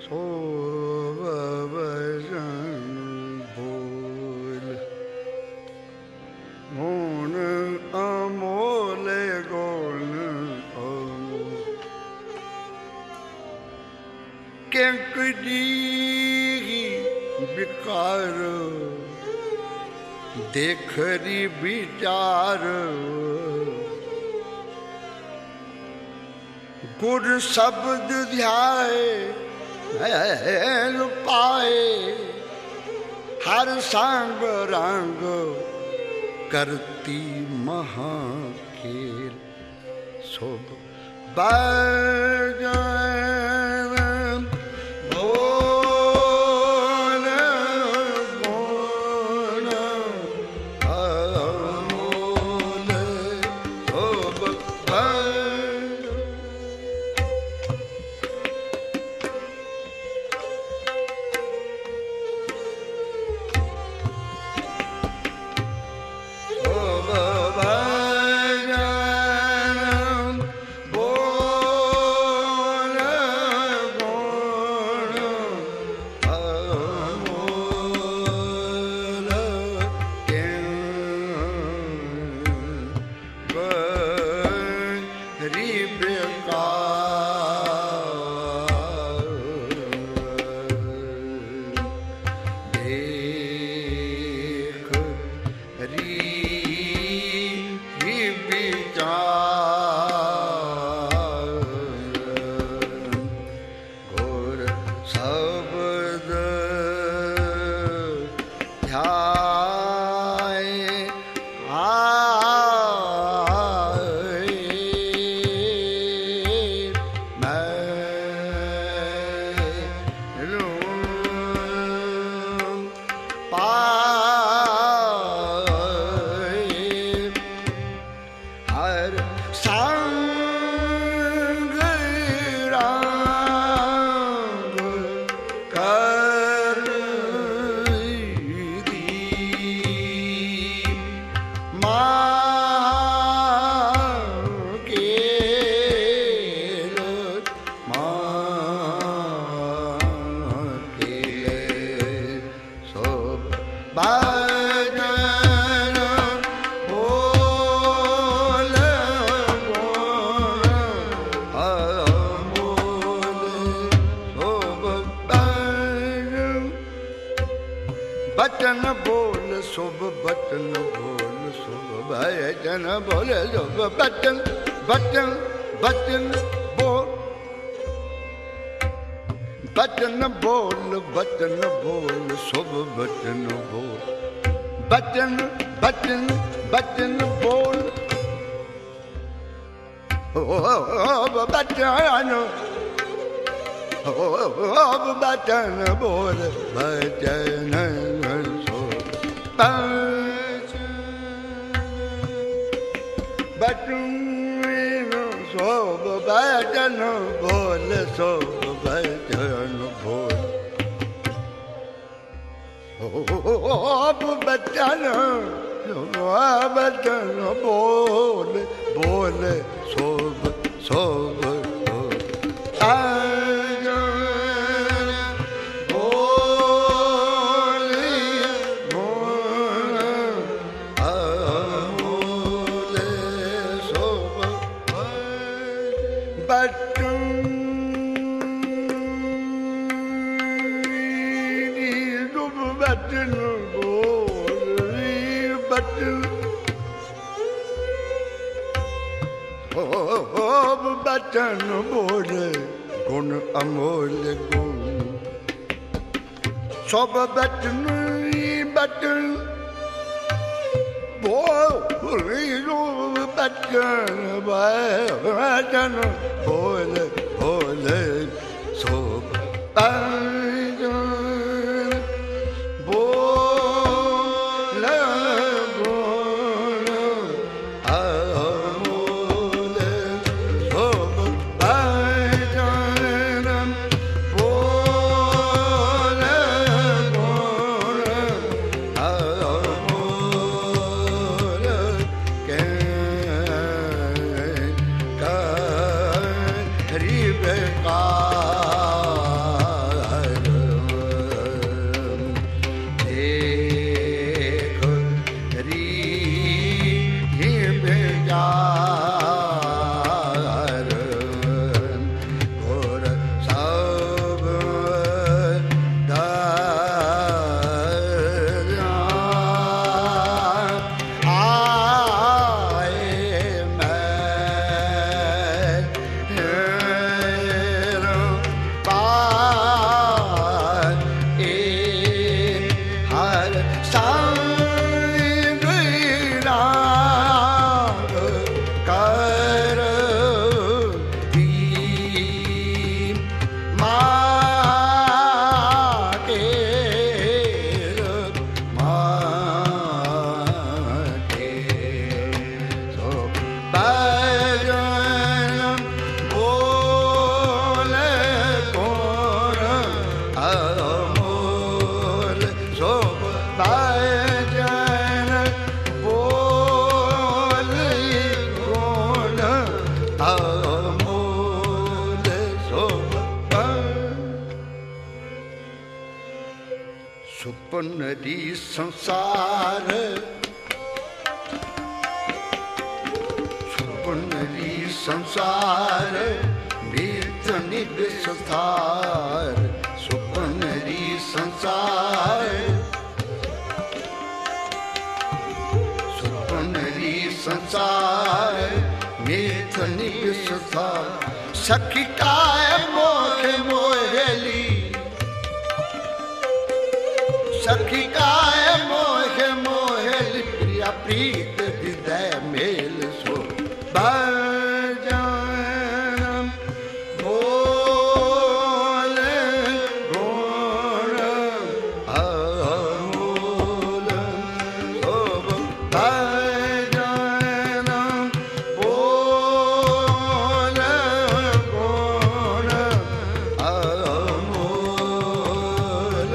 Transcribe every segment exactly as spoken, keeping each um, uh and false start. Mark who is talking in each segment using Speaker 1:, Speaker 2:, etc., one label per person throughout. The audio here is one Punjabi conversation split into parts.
Speaker 1: ਸੋ ਵਜਨ ਬੋਲ ਹੁਣ ਅਮੋਲੇ ਗੋਲ ਕਿੰਕੜੀ ਵਿਕਾਰ ਦੇਖਰੀ ਵਿਚਾਰ ਗੁਰ ਸ਼ਬਦ ਧਿਆਏ ਪਾਏ ਹਰ ਸੰਗ ਰੰਗ ਕਰਤੀ ਮਹਾ ਖੇਲ ਸੋਭ ਬਜਨ ਬਚਨ ਬੋਲ ਸੁਭ ਬਚਨ ਬੋਲ ਸੁਭ ਭਜਨ ਬੋਲ ਸੁਭ ਬਚਨ ਬਚਨ ਬਚਨ ਬੋਲ ਬਚਨ ਬੋਲ ਬਚਨ ਬੋਲ ਸੁਭ ਬਚਨ ਬੋਲ ਬਚਨ ਬਚਨ ਬਚਨ ਬੋਲ ਓ ਬਚਨ ਓ ਬਚਨ ਬੋਲ ਬਚਨ ਬਚਨ ਸੋਭ ਬਚਨ ਬੋਲ ਸੋਭ ਬਚਨ ਬੋਲ ਸੋਭ ਬਚਨ ਬਚਨ ਬੋਲ ਬੋਲ ਸੋਭ ਸੋਭ ਬਚਨ ਬੋਲ ਗੁਣ ਅਮੋਲ ਗੁਣ ਸਭ ਬਚਨ ਬਚਨ ਬੋਲ ਬਚਨ ਬਚਨ ਬੋਲ ਬੋਲ ਸਭ ਹਰੀ ਬੇਕਾਰ ਸੁਪਨਰੀ ਸੰਸਾਰ ਸੁਪਨਰੀ ਸੰਸਾਰ ਮੀਤ ਨਿਭ ਸਥਾਰ ਸੁਪਨਰੀ ਸੰਸਾਰ ਸੁਪਨਰੀ ਸੰਸਾਰ ਮੀਤ ਨਿਭ ਸਥਾਰ ਸਖੀ ਕਾਇ ਮੋਹ ਮੋਹਲੀ सखी काय मोह मोहल प्रिया प्रीत हृदय मेल सो भजन बोल गुण अमूल शोभ भजन बोल गुण अमूल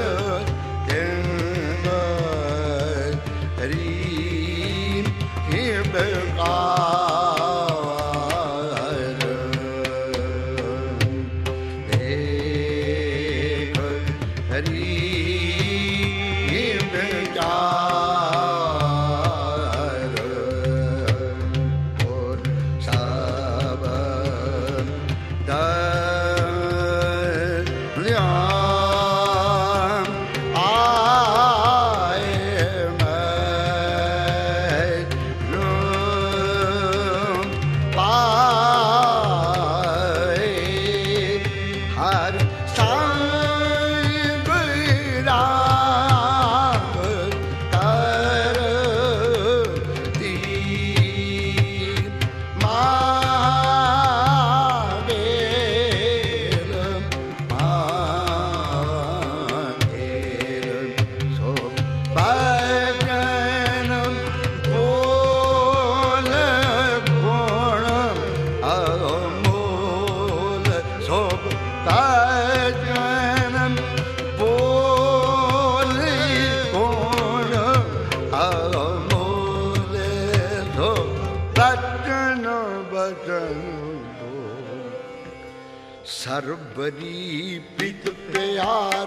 Speaker 1: ਸਰਬਰੀ ਪ੍ਰੀਤ ਪਿਆਰ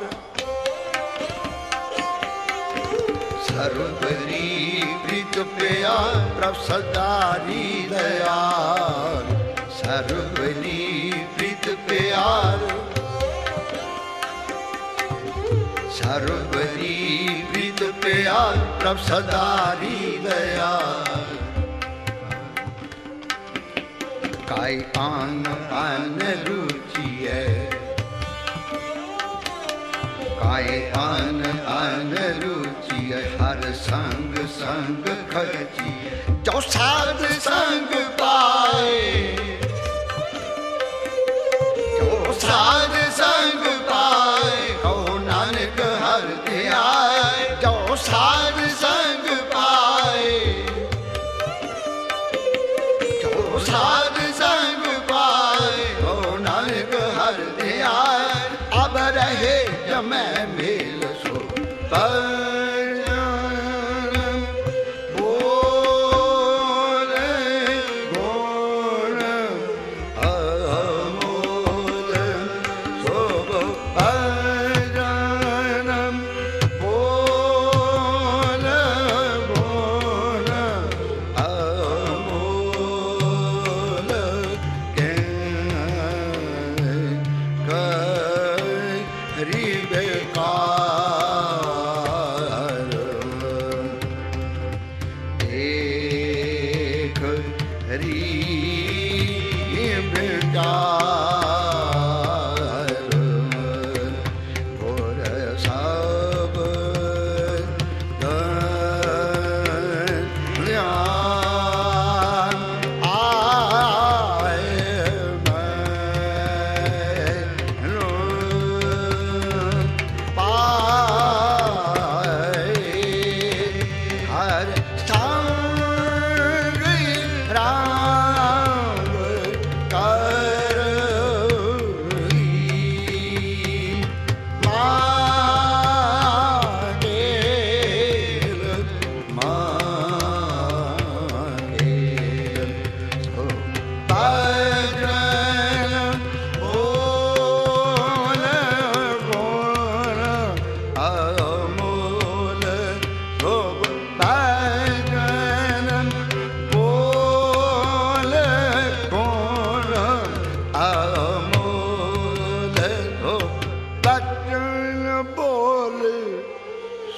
Speaker 1: ਸਰਬਰੀ ਪ੍ਰੀਤ ਪਿਆਰ ਪ੍ਰਭ ਸਦਾਰੀ ਦਇਆਲ ਸਰਬਰੀ ਪ੍ਰੀਤ ਪਿਆਰ ਸਰਬਰੀ ਪ੍ਰੀਤ ਪਿਆਰ ਪ੍ਰਭ ਸਦਾਰੀ ਦਇਆਲ ਕਾਇ ਆਨ ਆਨ ਰੁਚੀ ਹੈ ਕਾਇ ਆਨ ਆਨ ਰੁਚੀ ਹੈ ਹਰ ਸੰਗ ਸੰਗ ਖਰਚੀ ਜੋ ਸਾਧ ਸੰਗ ਪਾਏ ਜੋ ਸਾਧ ਸੰਗ ਪਾਏ ਕਹੋ ਨਾਨਕ ਹਰਿ ਧਿਆਏ ਜੋ ਸਾਧ ਸੰਗ ਪਾਏ ਜੋ ਸਾਧ अब रहे जमै मेल सो भजन बोल गुण अमूल शोभ भजन बोल गुण अमूल हरि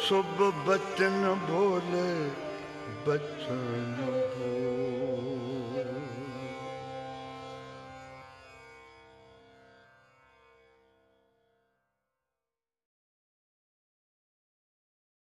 Speaker 1: ਸੁਭ ਬਚਨ ਬੋਲੇ ਬਚਨ ਬੋਲੇ।